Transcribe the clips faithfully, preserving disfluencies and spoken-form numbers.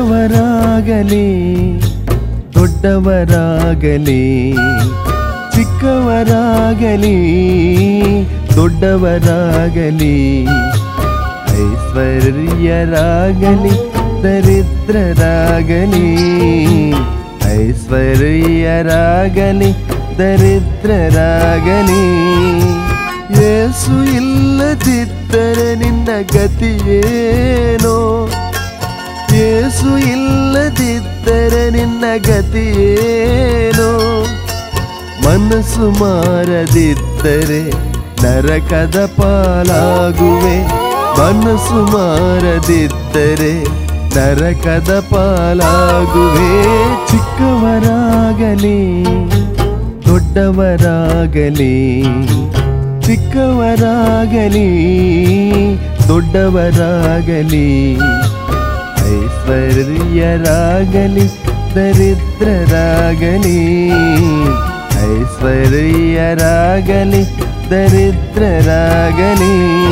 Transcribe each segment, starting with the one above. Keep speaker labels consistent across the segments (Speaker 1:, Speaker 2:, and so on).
Speaker 1: ಚಿಕ್ಕವರಾಗಲಿ ದೊಡ್ಡವರಾಗಲಿ, ಚಿಕ್ಕವರಾಗಲಿ ದೊಡ್ಡವರಾಗಲಿ, ಐಶ್ವರ್ಯರಾಗಲಿ ದರಿದ್ರರಾಗಲಿ, ಐಶ್ವರ್ಯರಾಗಲಿ ದರಿದ್ರರಾಗಲಿ, ಯೇಸು ಇಲ್ಲದಿದ್ದರೆ ನಿನ್ನ ಗತಿಯೇನೋ, ಯೇಸು ಇಲ್ಲದಿದ್ದರೆ ನಿನ್ನ ಗತಿಯೇನೋ, ಮನಸ್ಸು ಮಾರದಿದ್ದರೆ ನರಕದ ಪಾಲಾಗುವೆ, ಮನಸ್ಸು ಮಾರದಿದ್ದರೆ ನರಕದ ಪಾಲಾಗುವೆ. ಚಿಕ್ಕವರಾಗಲಿ ದೊಡ್ಡವರಾಗಲಿ, ಚಿಕ್ಕವರಾಗಲಿ ದೊಡ್ಡವರಾಗಲಿ, ಐಶ್ವರ್ಯರಾಗಲಿ ದರಿದ್ರರಾಗಲಿ, ಐಶ್ವರ್ಯರಾಗಲಿ ದರಿದ್ರರಾಗಲಿ.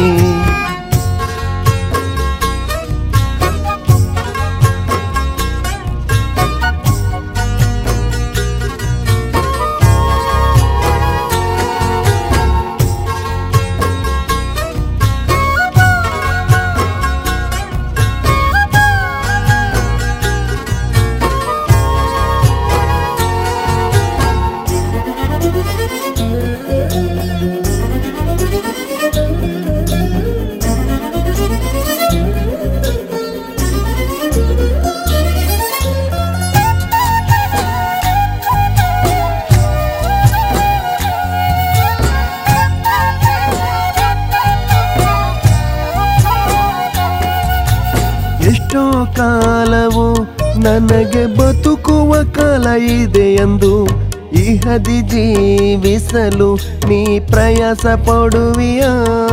Speaker 1: ಎಷ್ಟೋ ಕಾಲವು ನನಗೆ ಬದುಕುವ ಕಾಲ ಇದೆ ಎಂದು ಇಹದಿ ಜೀವಿಸಲು ನೀ ಪ್ರಯಾಸ ಪಡುವಿಯ,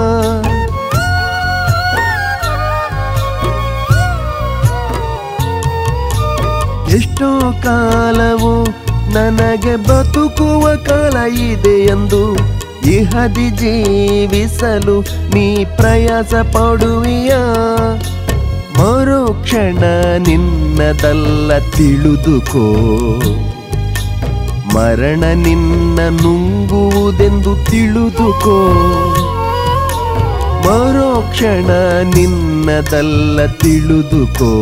Speaker 1: ಎಷ್ಟೋ ಕಾಲವು ನನಗೆ ಬದುಕುವ ಕಾಲ ಇದೆ ಎಂದು ಇಹದಿ ಜೀವಿಸಲು ನೀ ಪ್ರಯಾಸ ಪಡುವಿಯ, ಮರುಕ್ಷಣ ನಿನ್ನದಲ್ಲ ತಿಳಿದುಕೋ, ಮರಣ ನಿನ್ನ ನುಂಗುವುದೆಂದು ತಿಳಿದುಕೋ, ಮರುಕ್ಷಣ ನಿನ್ನದಲ್ಲ ತಿಳಿದುಕೋ,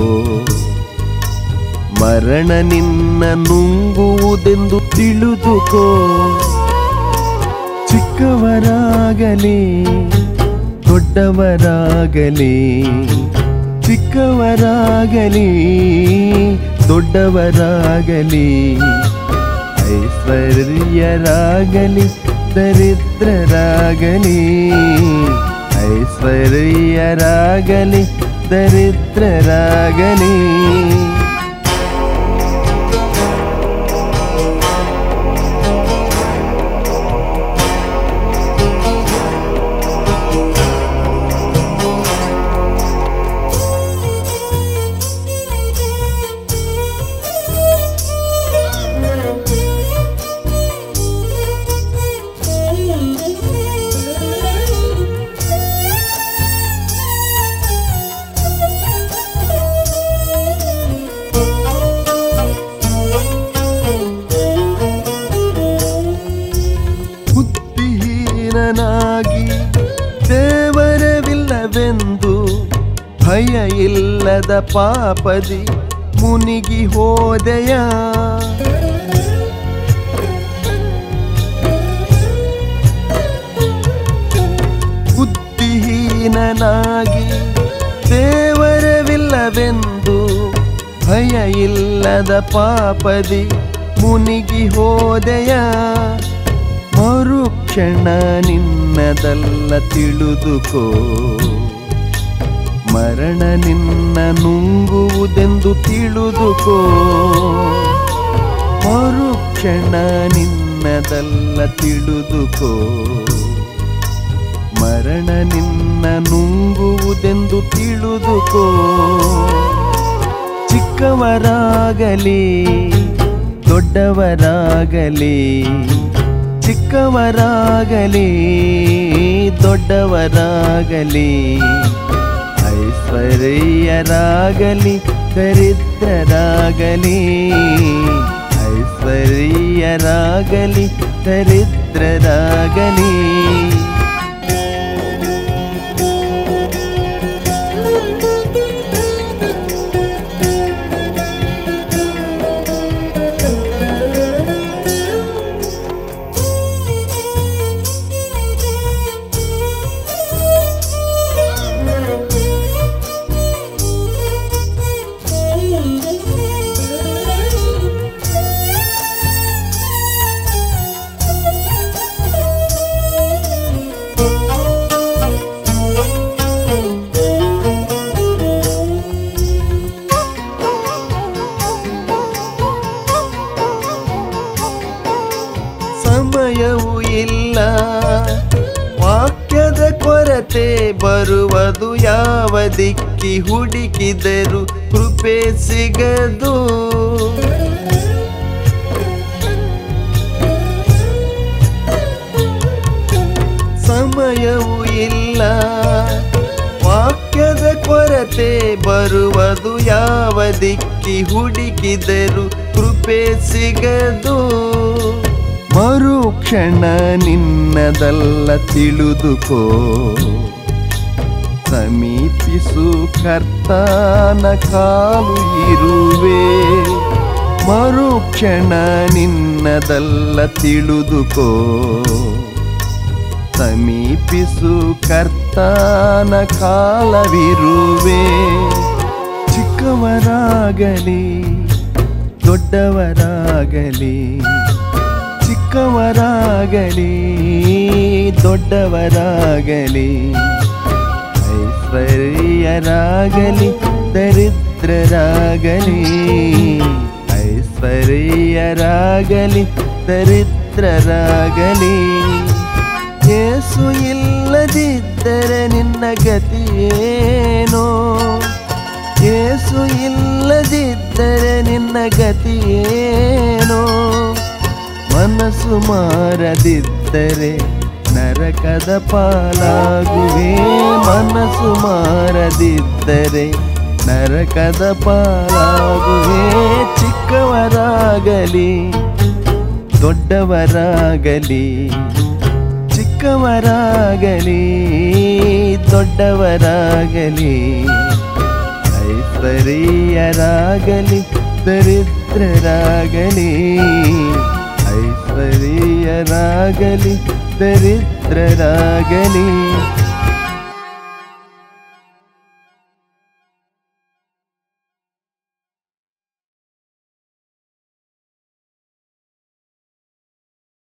Speaker 1: ಮರಣ ನಿನ್ನ ನುಂಗುವುದೆಂದು ತಿಳಿದುಕೋ. ಚಿಕ್ಕವರಾಗಲಿ ದೊಡ್ಡವರಾಗಲಿ, ಚಿಕ್ಕವರಾಗಲಿ ದೊಡ್ಡವರಾಗಲಿ, ಐಶ್ವರ್ಯರಾಗಲಿ ದರಿದ್ರರಾಗಲಿ, ಐಶ್ವರ್ಯರಾಗಲಿ ದರಿದ್ರರಾಗಲಿ. ಬುದ್ಧಿಹೀನನಾಗಿ ದೇವರವಿಲ್ಲವೆಂದು ಭಯ ಇಲ್ಲದ ಪಾಪದಿ ಮುನಿಗಿ ಹೋದೆಯ, ಬುದ್ಧಿಹೀನನಾಗಿ ದೇವರವಿಲ್ಲವೆಂದು ಭಯ ಇಲ್ಲದ ಪಾಪದಿ ಮುನಿಗಿ ಹೋದೆಯ, ಮರುಕ್ಷಣ ನಿನ್ನದಲ್ಲ ತಿಳಿದುಕೋ, ಮರಣ ನಿನ್ನ ನುಂಗುವುದೆಂದು ತಿಳಿದುಕೋ, ಮರುಕ್ಷಣ ನಿನ್ನದಲ್ಲ ತಿಳಿದುಕೋ, ಮರಣ ನಿನ್ನ ನುಂಗುವುದೆಂದು ತಿಳಿದುಕೋ. ಚಿಕ್ಕವರಾಗಲಿ ದೊಡ್ಡವರಾಗಲಿ, ಚಿಕ್ಕವರಾಗಲಿ ದೊಡ್ಡವರಾಗಲಿ, ಐಶ್ವರ್ಯರಾಗಲಿ ದರಿದ್ರರಾಗಲಿ, ಐಶ್ವರ್ಯರಾಗಲಿ ದರಿದ್ರರಾಗಲಿ. ಸಮಯವೂ ಇಲ್ಲ, ವಾಕ್ಯದ ಕೊರತೆ ಬರುವುದು ಯಾವ ದಿಕ್ಕಿ ಹುಡುಕಿದರೂ ಕೃಪೆ ಸಿಗದು. ಸಮಯವೂ ಇಲ್ಲ, ವಾಕ್ಯದ ಕೊರತೆ ಬರುವುದು ಯಾವ ದಿಕ್ಕಿ ಹುಡುಕಿದರೂ ಕೃಪೆ ಸಿಗದು. ಮರುಕ್ಷಣ ನಿನ್ನದಲ್ಲ ತಿಳಿದುಕೋ, ಸಮೀಪಿಸು ಕರ್ತನ ಕಾಲು ಇರುವೆ. ಮರುಕ್ಷಣ ನಿನ್ನದಲ್ಲ ತಿಳಿದುಕೋ, ಸಮೀಪಿಸು ಕರ್ತನ ಕಾಲವಿರುವೆ. ಚಿಕ್ಕವರಾಗಲಿ ದೊಡ್ಡವರಾಗಲಿ, ಚಿಕ್ಕವರಾಗಲಿ ದೊಡ್ಡವರಾಗಲಿ, ಐಶ್ವರ್ಯರಾಗಲಿ ದರಿದ್ರರಾಗಲಿ, ಐಶ್ವರ್ಯರಾಗಲಿ ದರಿದ್ರರಾಗಲಿ. ಯೇಸು ಇಲ್ಲದಿದ್ದರೆ ನಿನ್ನ ಗತಿಯೇನೋ, ಯೇಸು ಇಲ್ಲದಿದ್ದರೆ ನಿನ್ನ ಗತಿಯೇನೋ. ಮನಸ್ಸು ಮಾರದಿದ್ದರೆ ನರಕದ ಪಾಲಾಗುವೆ, ಮನಸ್ಸು ಮಾರದಿದ್ದರೆ ನರಕದ ಪಾಲಾಗುವೆ. ಚಿಕ್ಕವರಾಗಲಿ ದೊಡ್ಡವರಾಗಲಿ, ಚಿಕ್ಕವರಾಗಲಿ ದೊಡ್ಡವರಾಗಲಿ, ಐಶ್ವರ್ಯರಾಗಲಿ ದರಿದ್ರರಾಗಲಿ, ಐಶ್ವರ್ಯರಾಗಲಿ ದರಿದ್ರರಾಗಲಿ.